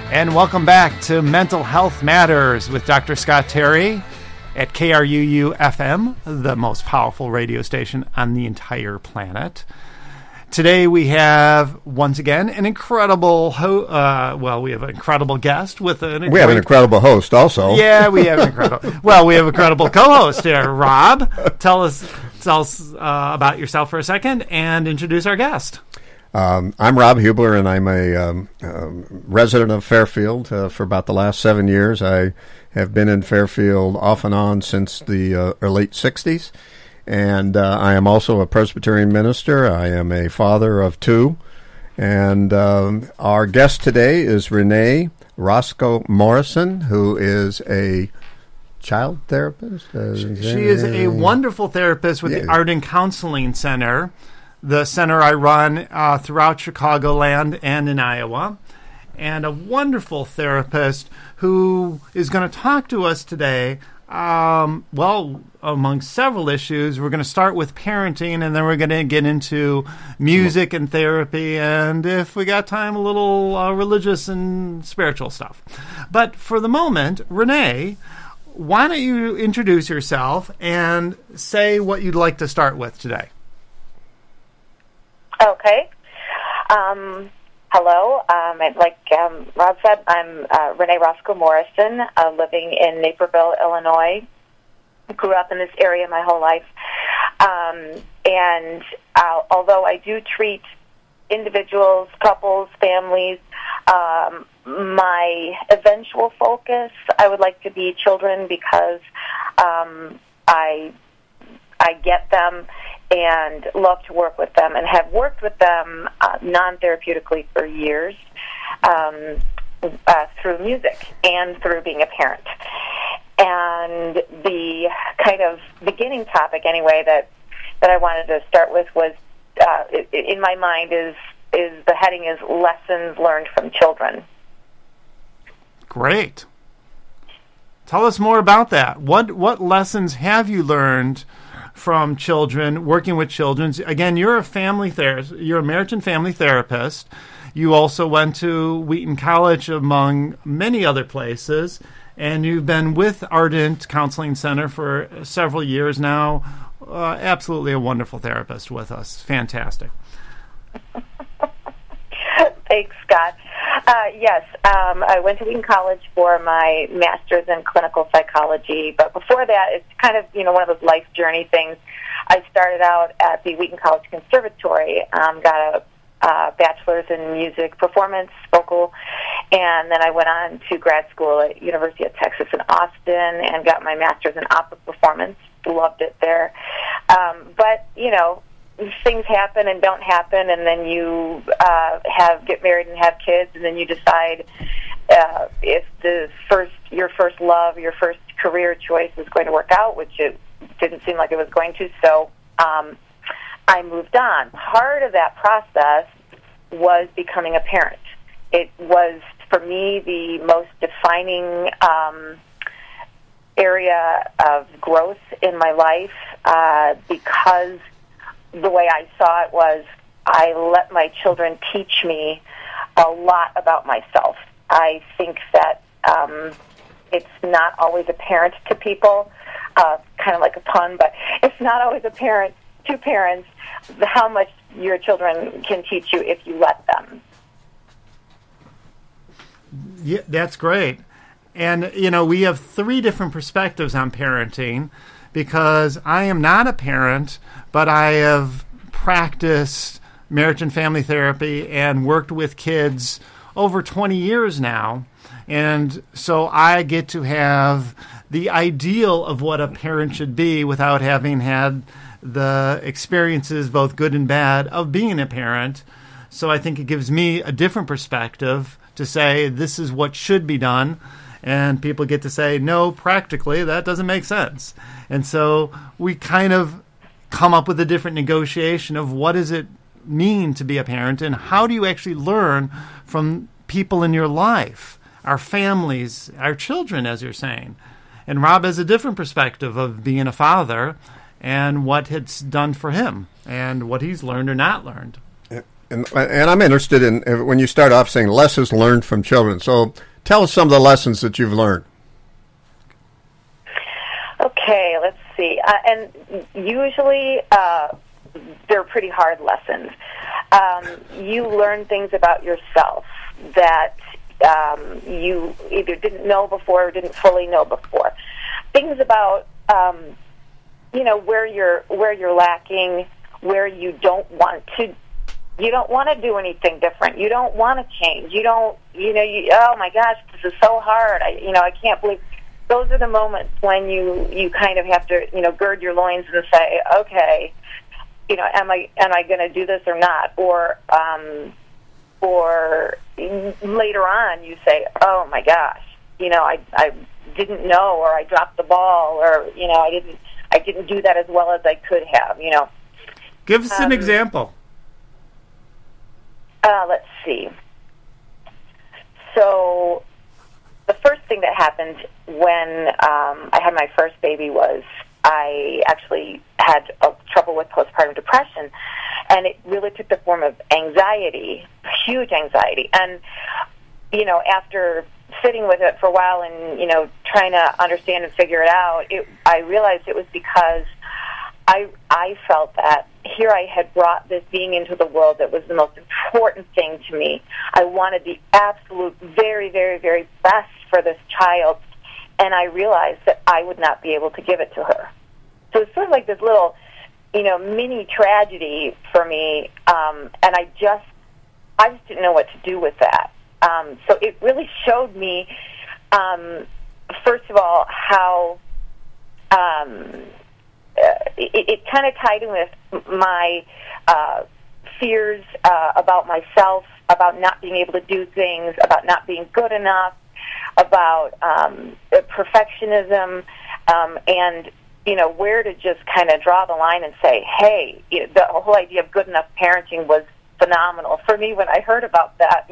And welcome back to Mental Health Matters with Dr. Scott Terry at KRUU-FM, the most powerful radio station on the entire planet. Today we have, once again, an incredible we have an incredible guest with We have an incredible host also. Yeah, we have an incredible co-host here. Rob, tell us about yourself for a second and introduce our guest. I'm Rob Hubler, and I'm a resident of Fairfield for about the last 7 years. I have been in Fairfield off and on since the late 60s, and I am also a Presbyterian minister. I am a father of two, and our guest today is Renee Roscoe Morrison, who is a child therapist. She is a wonderful therapist with the Art and Counseling Center, the center I run throughout Chicagoland and in Iowa, and a wonderful therapist who is going to talk to us today. Among several issues, we're going to start with parenting, and then we're going to get into music and therapy, and if we got time, a little religious and spiritual stuff. But for the moment, Renee, why don't you introduce yourself and say what you'd like to start with today? Okay. Hello. Like Rob said, I'm Renee Roscoe Morrison, living in Naperville, Illinois. Grew up in this area my whole life. And although I do treat individuals, couples, families, my eventual focus, I would like to be children because I get them and love to work with them and have worked with them non-therapeutically for years through music and through being a parent. And the kind of beginning topic, anyway, that I wanted to start with was, in my mind, is the heading is Lessons Learned from Children. Great. Tell us more about that. What lessons have you learned from children, working with children? Again, you're a family therapist. You're a marriage and family therapist. You also went to Wheaton College, among many other places, and you've been with Ardent Counseling Center for several years now. Absolutely a wonderful therapist with us. Fantastic. Thanks, Scott. Yes, I went to Wheaton College for my master's in clinical psychology, but before that, it's kind of, one of those life journey things. I started out at the Wheaton College Conservatory, got a bachelor's in music performance, vocal, and then I went on to grad school at University of Texas in Austin and got my master's in opera performance. Loved it there. But, things happen and don't happen, and then you get married and have kids, and then you decide if your first love, your first career choice is going to work out, which it didn't seem like it was going to, so I moved on. Part of that process was becoming a parent. It was, for me, the most defining area of growth in my life because the way I saw it was I let my children teach me a lot about myself. I think that it's not always apparent to people, kind of like a pun, but it's not always apparent to parents how much your children can teach you if you let them. Yeah, that's great. And, we have three different perspectives on parenting, because I am not a parent, but I have practiced marriage and family therapy and worked with kids over 20 years now. And so I get to have the ideal of what a parent should be without having had the experiences, both good and bad, of being a parent. So I think it gives me a different perspective to say this is what should be done. And people get to say, no, practically, that doesn't make sense. And so we kind of come up with a different negotiation of what does it mean to be a parent, and how do you actually learn from people in your life, our families, our children, as you're saying. And Rob has a different perspective of being a father and what it's done for him and what he's learned or not learned. And I'm interested in when you start off saying lessons learned from children. So tell us some of the lessons that you've learned. Okay, let's see. And usually they're pretty hard lessons. You learn things about yourself that you either didn't know before or didn't fully know before. Things about where you're lacking, where you don't want to do anything different. You don't want to change. Oh my gosh, this is so hard. I can't believe. Those are the moments when you kind of have to, gird your loins and say, okay, am I going to do this or not? Or later on you say, oh my gosh, I didn't know, or I dropped the ball, or I didn't do that as well as I could have. Give us an example. Let's see. So the first thing that happened when I had my first baby was I actually had trouble with postpartum depression, and it really took the form of anxiety, huge anxiety. And, after sitting with it for a while and, trying to understand and figure it out, I realized it was because I felt that here I had brought this being into the world that was the most important thing to me. I wanted the absolute very, very, very best for this child, and I realized that I would not be able to give it to her. So it's sort of like this little, mini tragedy for me, and I just didn't know what to do with that. So it really showed me, first of all, how it kind of tied in with my fears about myself, about not being able to do things, about not being good enough, about perfectionism, and where to just kind of draw the line and say, hey, the whole idea of good enough parenting was phenomenal for me when I heard about that.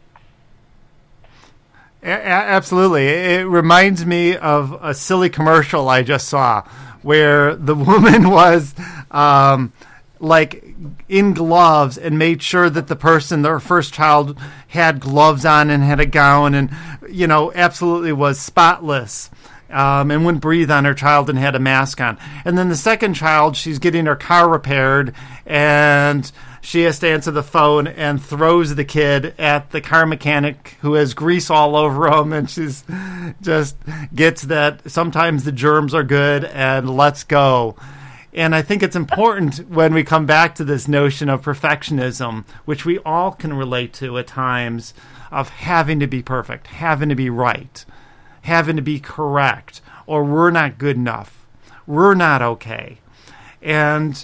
Absolutely. It reminds me of a silly commercial I just saw where the woman was in gloves and made sure that the person, their first child, had gloves on and had a gown and, absolutely was spotless. And wouldn't breathe on her child and had a mask on. And then the second child, she's getting her car repaired and she has to answer the phone and throws the kid at the car mechanic who has grease all over him, and she's just gets that sometimes the germs are good and let's go. And I think it's important when we come back to this notion of perfectionism, which we all can relate to at times, of having to be perfect, having to be right, having to be correct, or we're not good enough, we're not okay. And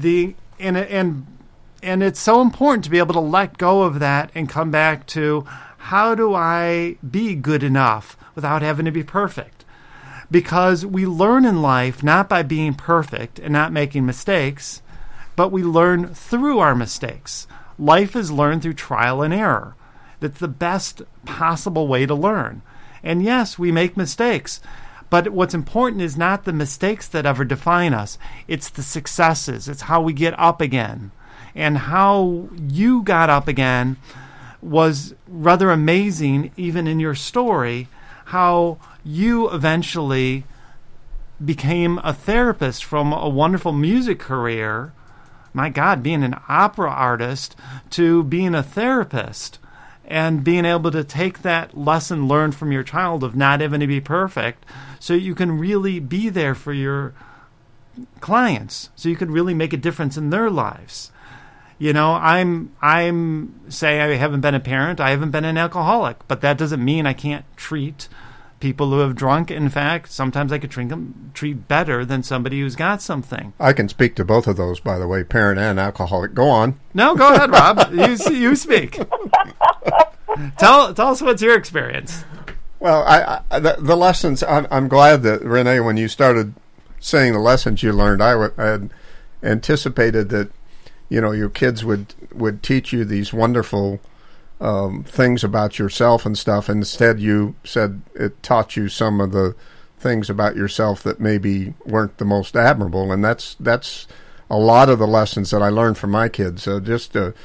it's so important to be able to let go of that and come back to, how do I be good enough without having to be perfect? Because we learn in life not by being perfect and not making mistakes, but we learn through our mistakes. Life is learned through trial and error. That's the best possible way to learn. And yes, we make mistakes, but what's important is not the mistakes that ever define us. It's the successes. It's how we get up again. And how you got up again was rather amazing, even in your story, how you eventually became a therapist from a wonderful music career, my God, being an opera artist, to being a therapist and being able to take that lesson learned from your child of not having to be perfect so you can really be there for your clients, so you can really make a difference in their lives. I'm saying I haven't been a parent. I haven't been an alcoholic, but that doesn't mean I can't treat people who have drunk. In fact, sometimes I could treat better than somebody who's got something. I can speak to both of those, by the way, parent and alcoholic. Go on. No, go ahead, Rob. You speak. Tell us what's your experience. Well, the lessons. I'm glad that Renee, when you started saying the lessons you learned, I had anticipated that your kids would teach you these wonderful things about yourself and stuff. Instead, you said it taught you some of the things about yourself that maybe weren't the most admirable, and that's a lot of the lessons that I learned from my kids. So just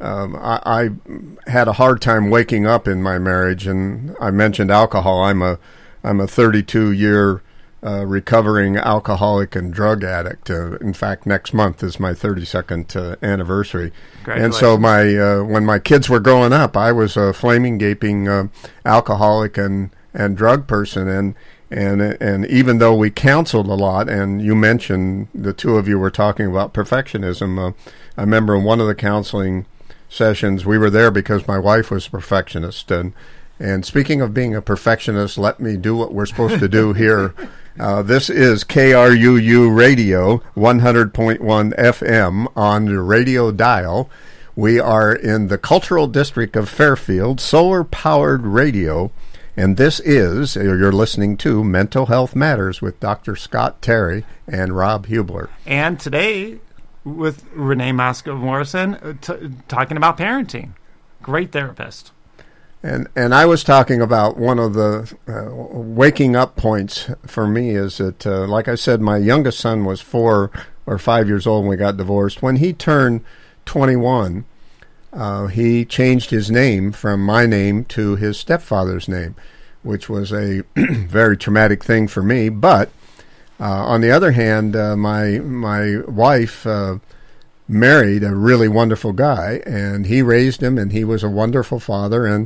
I had a hard time waking up in my marriage, and I mentioned alcohol. I'm a 32-year recovering alcoholic and drug addict. In fact, next month is my 32nd anniversary. And so when my kids were growing up, I was a flaming, gaping alcoholic and drug person. And even though we counseled a lot, and you mentioned the two of you were talking about perfectionism, I remember in one of the counseling sessions, we were there because my wife was a perfectionist. And speaking of being a perfectionist, let me do what we're supposed to do here. This is KRUU Radio, 100.1 FM on the radio dial. We are in the Cultural District of Fairfield, solar-powered radio, and this is, you're listening to Mental Health Matters with Dr. Scott Terry and Rob Hubler. And today, with Renee Moscow Morrison, talking about parenting. Great therapist. And I was talking about one of the waking up points for me is that, like I said, my youngest son was 4 or 5 years old when we got divorced. When he turned 21, he changed his name from my name to his stepfather's name, which was a very traumatic thing for me. But on the other hand, my wife married a really wonderful guy, and he raised him, and he was a wonderful father, and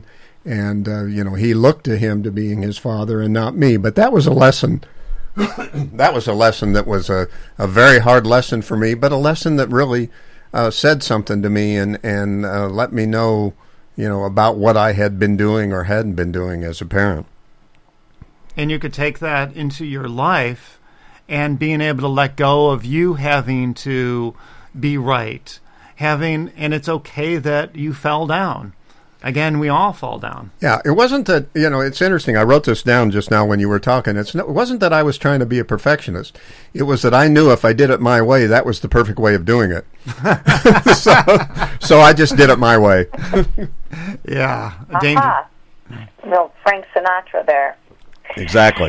he looked to him to being his father and not me. But that was a lesson. That was a lesson that was a very hard lesson for me, but a lesson that really said something to me and let me know, about what I had been doing or hadn't been doing as a parent. And you could take that into your life and being able to let go of you having to be right, and it's okay that you fell down. Again, we all fall down. Yeah, it wasn't that, it's interesting. I wrote this down just now when you were talking. It wasn't that I was trying to be a perfectionist. It was that I knew if I did it my way, that was the perfect way of doing it. so I just did it my way. Yeah. No, Frank Sinatra there. Exactly.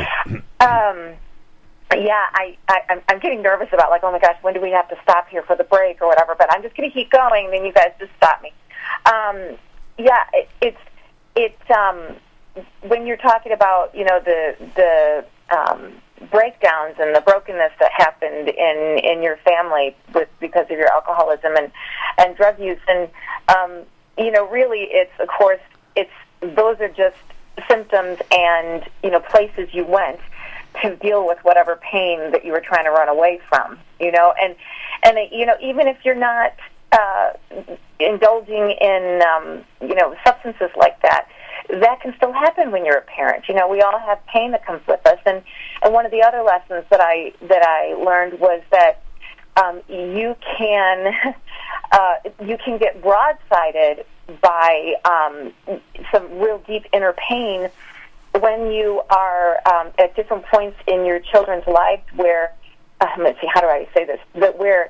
Yeah, I'm getting nervous about, like, oh my gosh, when do we have to stop here for the break or whatever, but I'm just going to keep going, and then you guys just stop me. Yeah, it's when you're talking about, the breakdowns and the brokenness that happened in your family because of your alcoholism and drug use, and really those are just symptoms and places you went to deal with whatever pain that you were trying to run away from, and even if you're not indulging in substances like that can still happen when you're a parent. We all have pain that comes with us, and one of the other lessons that I learned was that you can get broadsided by some real deep inner pain when you are at different points in your children's lives where let's see, how do I say this? That where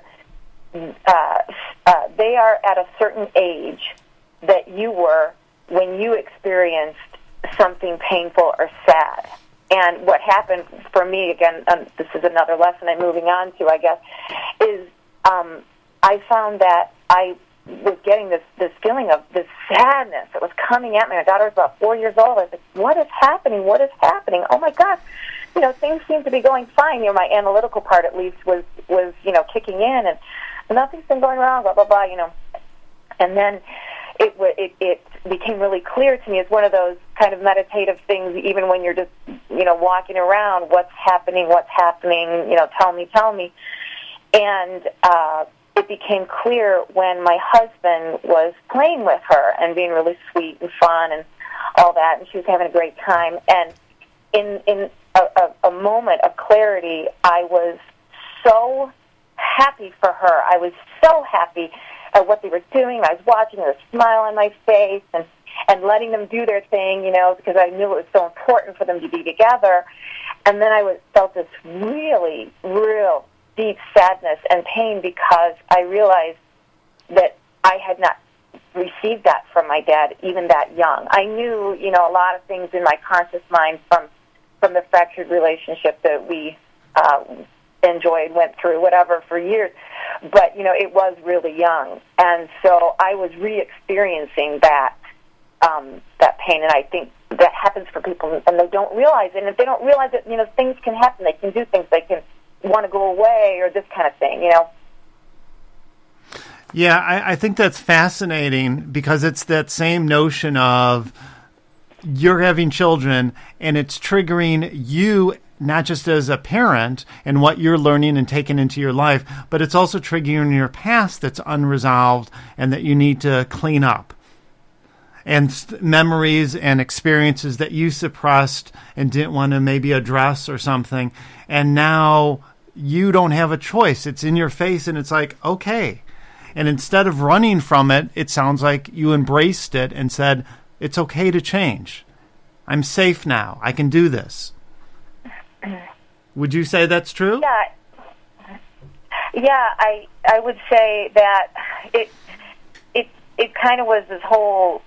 they are at a certain age that you were when you experienced something painful or sad. And what happened for me, again, this is another lesson I'm moving on to, I guess, is I found that I was getting this feeling of this sadness that was coming at me. My daughter was about 4 years old. I was like, what is happening? What is happening? Oh, my God. Things seem to be going fine. My analytical part, at least, was kicking in, and nothing's been going wrong, blah, blah, blah, And then it became really clear to me as one of those kind of meditative things, even when you're just, walking around, what's happening, tell me. And it became clear when my husband was playing with her and being really sweet and fun and all that, and she was having a great time. And in a moment of clarity, I was so happy for her. I was so happy at what they were doing. I was watching her smile on my face and letting them do their thing, because I knew it was so important for them to be together. And then I felt this really, real deep sadness and pain because I realized that I had not received that from my dad even that young. I knew, a lot of things in my conscious mind from the fractured relationship that we enjoyed, went through, whatever, for years. But, it was really young. And so I was re-experiencing that pain, and I think that happens for people, and they don't realize it. And if they don't realize it, things can happen. They can do things. They can want to go away or this kind of thing, Yeah, I think that's fascinating because it's that same notion of you're having children and it's triggering you not just as a parent and what you're learning and taking into your life, but it's also triggering your past that's unresolved and that you need to clean up. And memories and experiences that you suppressed and didn't want to maybe address or something. And now you don't have a choice. It's in your face and it's like, okay. And instead of running from it, it sounds like you embraced it and said, it's okay to change. I'm safe now. I can do this. Would you say that's true? Yeah, I would say that it kind of was this whole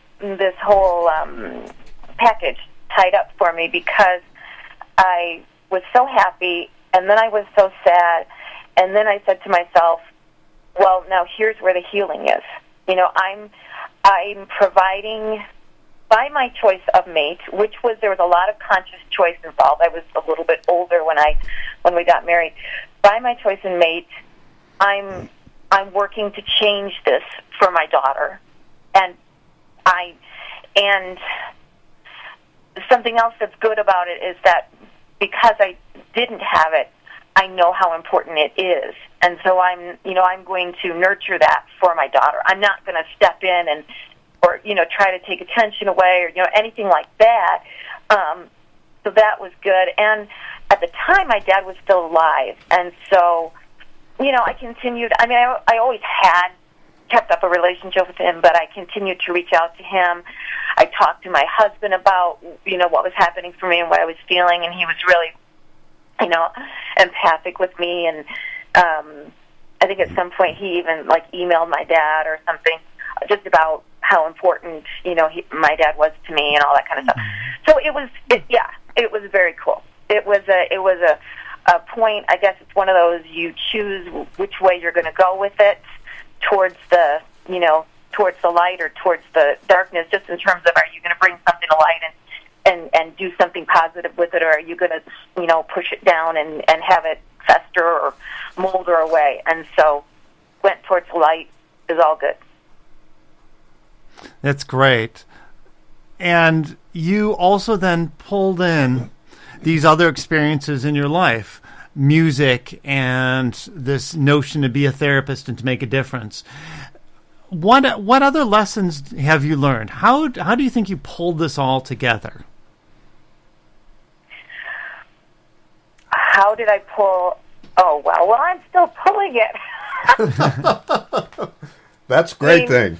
package tied up for me, because I was so happy and then I was so sad, and then I said to myself, well, now here's where the healing is. I'm providing by my choice of mate, there was a lot of conscious choice involved. I was a little bit older when we got married. By my choice in mate, I'm working to change this for my daughter, and something else that's good about it is that because I didn't have it, I know how important it is, and so I'm going to nurture that for my daughter. I'm not going to step in or try to take attention away or anything like that. So that was good. And at the time, my dad was still alive, and so I continued. I mean, I always had kept up a relationship with him, but I continued to reach out to him. I talked to my husband about what was happening for me and what I was feeling, and he was really empathic with me. And I think at some point he even emailed my dad or something just about how important my dad was to me and all that kind of stuff. So it was very cool. It was a point. I guess it's one of those, you choose which way you're going to go with it, towards the light or towards the darkness, just in terms of, are you going to bring something to light and do something positive with it, or are you going to push it down and have it fester or molder away? And so went towards the light is all good. That's great. And you also then pulled in these other experiences in your life, music and this notion to be a therapist and to make a difference. What other lessons have you learned? How do you think you pulled this all together? How did I pull? Oh, well, I'm still pulling it. That's a great thing.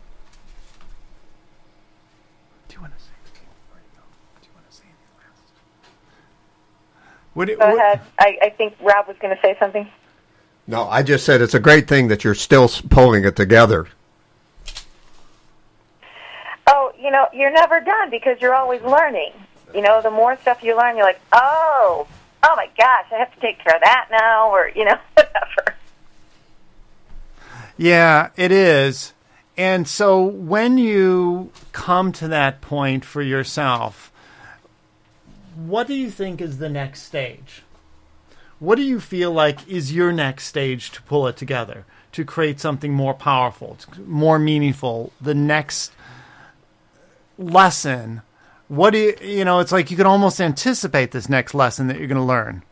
Go ahead. I think Rob was going to say something. No, I just said it's a great thing that you're still pulling it together. Oh, you're never done because you're always learning. The more stuff you learn, you're like, oh my gosh, I have to take care of that now, or, whatever. Yeah, it is. And so when you come to that point for yourself, what do you think is the next stage? What do you feel like is your next stage to pull it together, to create something more powerful, more meaningful, the next lesson? What do you it's like you can almost anticipate this next lesson that you're going to learn.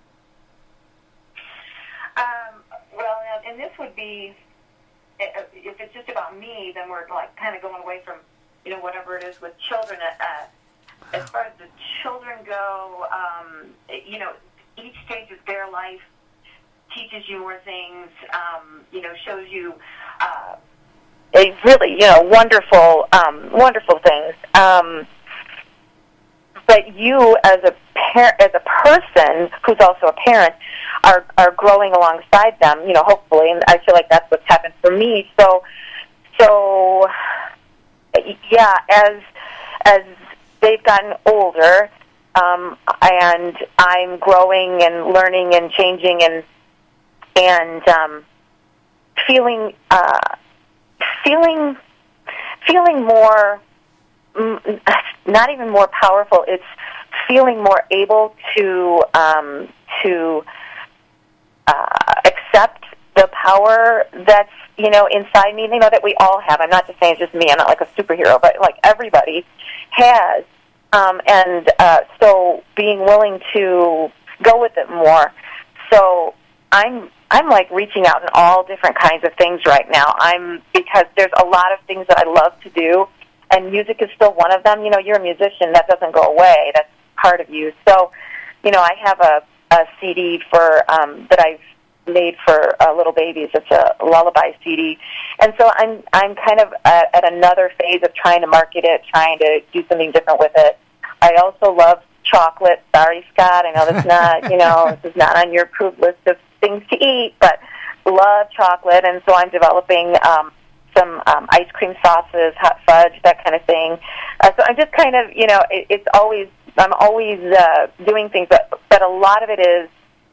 And this would be, if it's just about me, then we're kind of going away from, whatever it is with children. As far as the children go, each stage of their life teaches you more things, shows you really, wonderful things. But you, as a person who's also a parent, are growing alongside them, hopefully, and I feel like that's what's happened for me. So, yeah, as they've gotten older, and I'm growing and learning and changing and feeling more, not even more powerful. It's feeling more able to accept the power that's inside me. That we all have. I'm not just saying it's just me. I'm not like a superhero, but like everybody has. So being willing to go with it more. So I'm like reaching out in all different kinds of things right now. Because there's a lot of things that I love to do, and music is still one of them. You're a musician. That doesn't go away. That's part of you. So, I have a CD for that I've made for little babies. It's a lullaby CD. And so I'm kind of at another phase of trying to market it, trying to do something different with it. I also love chocolate. Sorry, Scott. I know that's not, this is not on your approved list of things to eat, but love chocolate. And so I'm developing some ice cream sauces, hot fudge, that kind of thing. So I'm just kind of, I'm always doing things, but a lot of it is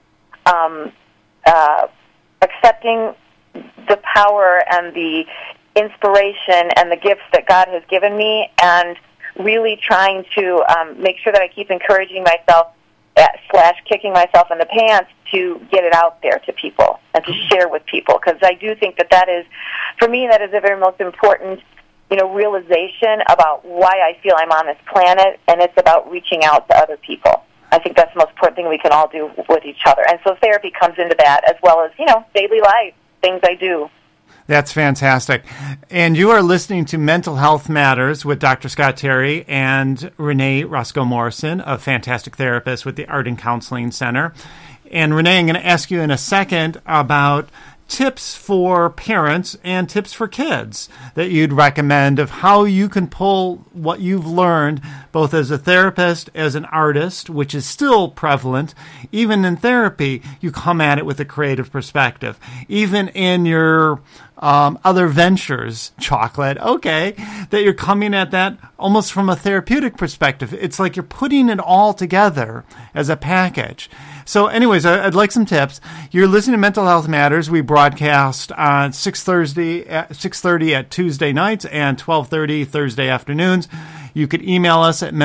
accepting the power and the inspiration and the gifts that God has given me, and really trying to make sure that I keep encouraging myself / kicking myself in the pants to get it out there to people and to share with people, because I do think that is, for me, that is the very most important realization about why I feel I'm on this planet, and it's about reaching out to other people. I think that's the most important thing we can all do with each other. And so therapy comes into that, as well as, daily life, things I do. That's fantastic. And you are listening to Mental Health Matters with Dr. Scott Terry and Renee Roscoe Morrison, a fantastic therapist with the Art and Counseling Center. And Renee, I'm going to ask you in a second about tips for parents and tips for kids that you'd recommend of how you can pull what you've learned both as a therapist, as an artist, which is still prevalent. Even in therapy, you come at it with a creative perspective. Even in your other ventures, chocolate, that you're coming at that almost from a therapeutic perspective. It's like you're putting it all together as a package. So anyways, I'd like some tips. You're listening to Mental Health Matters. We broadcast on 6:30 at Tuesday nights and 12:30 Thursday afternoons. You could email us at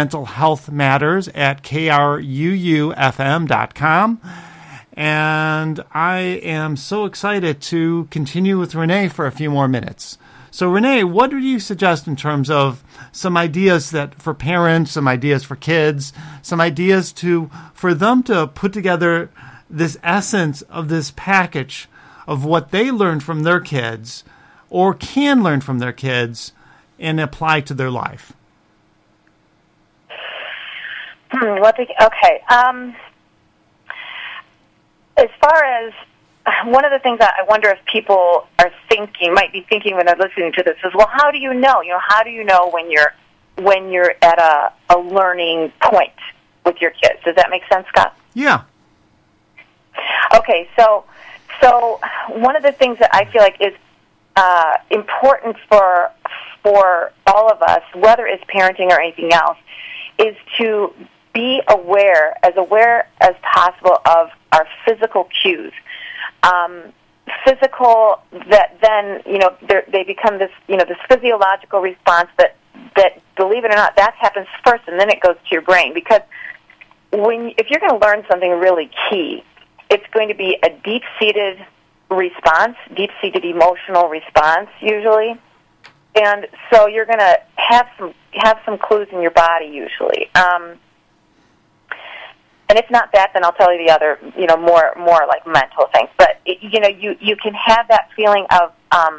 mentalhealthmatters@kruufm.com. And I am so excited to continue with Renee for a few more minutes. So Renee, what would you suggest in terms of some ideas that for parents, some ideas for kids, some ideas for them to put together this essence of this package of what they learned from their kids or can learn from their kids and apply to their life? As far as one of the things that I wonder if people might be thinking when they're listening to this is, well, how do you know? How do you know when you're at a learning point with your kids? Does that make sense, Scott? Yeah. Okay, so one of the things that I feel like is important for all of us, whether it's parenting or anything else, is to be aware as possible of our physical cues. Physical that then, they become this, this physiological response that, believe it or not, that happens first and then it goes to your brain. Because if you're going to learn something really key, it's going to be a deep-seated response, deep-seated emotional response usually. And so you're going to have some clues in your body usually. And if not that, then I'll tell you the other, more like mental things. But you can have that feeling of,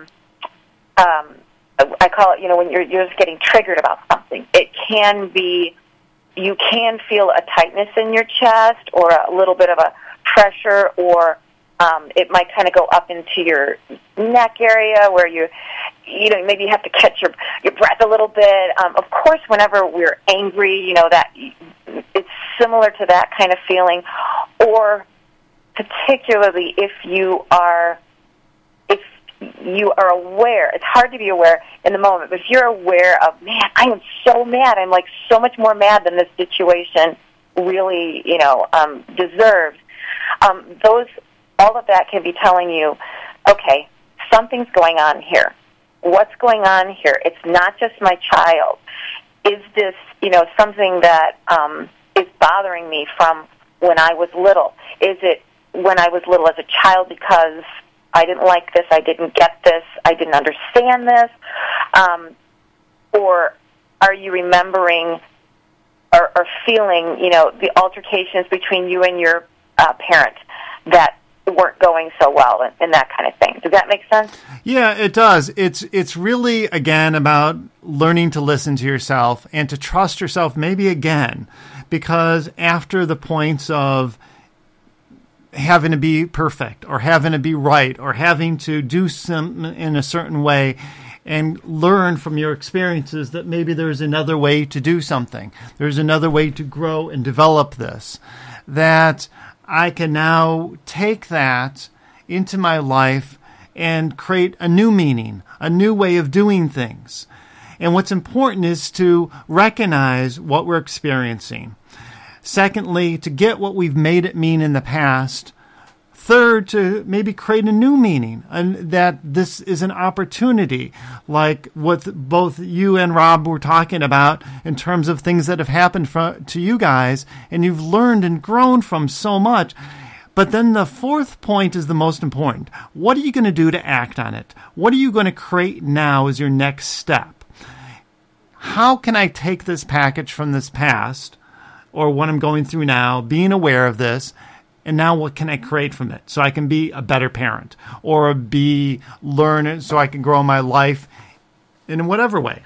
I call it, when you're just getting triggered about something. It can be, you can feel a tightness in your chest or a little bit of a pressure, or it might kind of go up into your neck area where maybe you have to catch your breath a little bit. Of course, whenever we're angry, that it's similar to that kind of feeling, or particularly if you are aware. It's hard to be aware in the moment, but if you're aware of, man, I am so mad. I'm like so much more mad than this situation really, deserved, all of that can be telling you, okay, something's going on here. What's going on here? It's not just my child. Is this, something that is bothering me from when I was little? Is it when I was little as a child because I didn't like this, I didn't get this, I didn't understand this? Or are you remembering or feeling, the altercations between you and your parent that weren't going so well and that kind of thing? Does that make sense? Yeah, it does. It's really, again, about learning to listen to yourself and to trust yourself maybe again, because after the points of having to be perfect or having to be right or having to do something in a certain way and learn from your experiences that maybe there's another way to do something. There's another way to grow and develop this, that I can now take that into my life and create a new meaning, a new way of doing things. And what's important is to recognize what we're experiencing. Secondly, to get what we've made it mean in the past. Third, to maybe create a new meaning, and that this is an opportunity, like what both you and Rob were talking about in terms of things that have happened to you guys, and you've learned and grown from so much. But then the fourth point is the most important. What are you going to do to act on it? What are you going to create now as your next step? How can I take this package from this past, or what I'm going through now, being aware of this, and now what can I create from it so I can be a better parent or learn so I can grow my life in whatever way?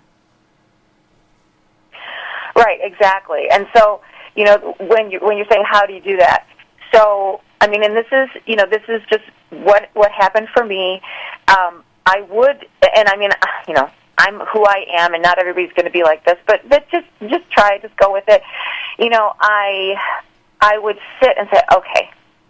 Right, exactly. And so, when you're saying how do you do that? So, I mean, and this is just what happened for me. I would, and I mean, I'm who I am, and not everybody's going to be like this, but just try, just go with it. I would sit and say, okay,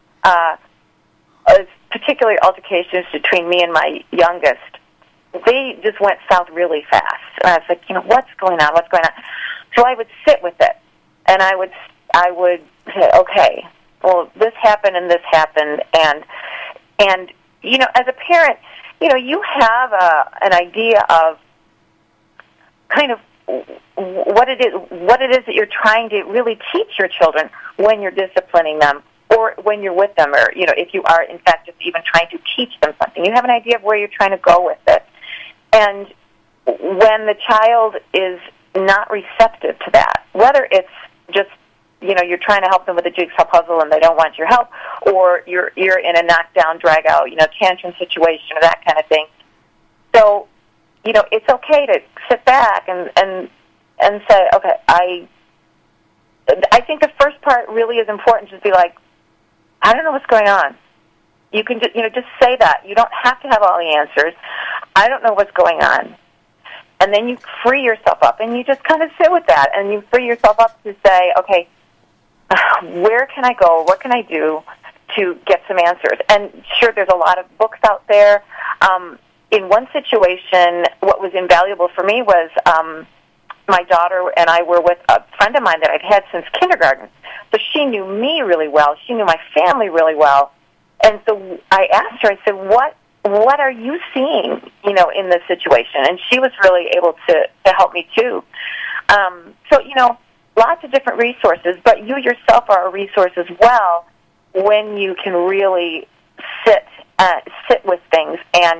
particularly altercations between me and my youngest, they just went south really fast. And I was like, what's going on? What's going on? So I would sit with it, and I would say, okay, well, this happened and this happened, and as a parent, you have an idea of kind of what it is that you're trying to really teach your children when you're disciplining them or when you're with them, or if you are in fact just even trying to teach them something. You have an idea of where you're trying to go with it. And when the child is not receptive to that, whether it's just you're trying to help them with a jigsaw puzzle and they don't want your help, or you're in a knockdown, drag out, tantrum situation or that kind of thing. So, it's okay to sit back and say, okay, I think the first part really is important. Just be like, I don't know what's going on. You can just say that. You don't have to have all the answers. I don't know what's going on. And then you free yourself up, and you just kind of sit with that, and you free yourself up to say, okay, where can I go? What can I do to get some answers? And sure, there's a lot of books out there. In one situation, what was invaluable for me was my daughter and I were with a friend of mine that I've had since kindergarten. So she knew me really well. She knew my family really well. And so I asked her, I said, what are you seeing, in this situation? And she was really able to help me too. So, lots of different resources, but you yourself are a resource as well when you can really sit with things and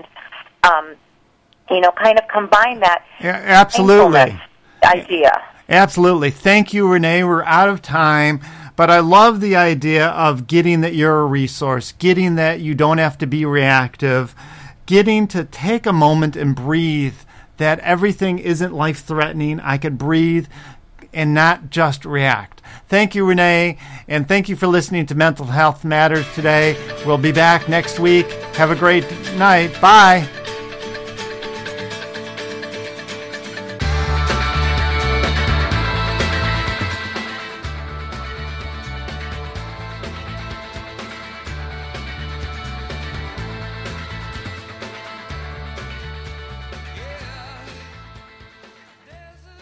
kind of combine that absolutely idea. Absolutely. Thank you, Renee. We're out of time, but I love the idea of getting that you're a resource, getting that you don't have to be reactive, getting to take a moment and breathe, that everything isn't life-threatening. I could breathe and not just react. Thank you, Renee, and thank you for listening to Mental Health Matters today. We'll be back next week. Have a great night. Bye.